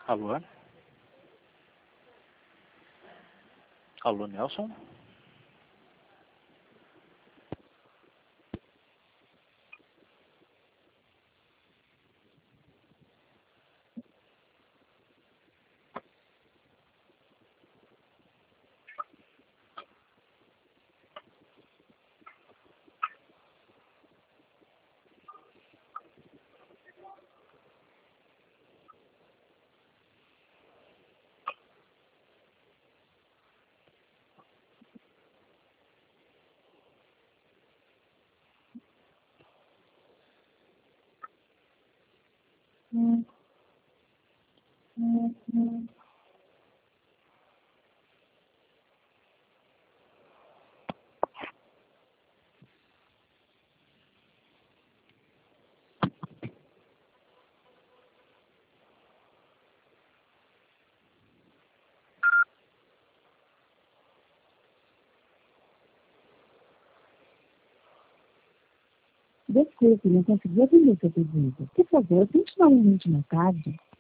Alô? Alô, Nelson? Desculpe, não consegui atender seu pedido. Por favor, tente novamente mais tarde.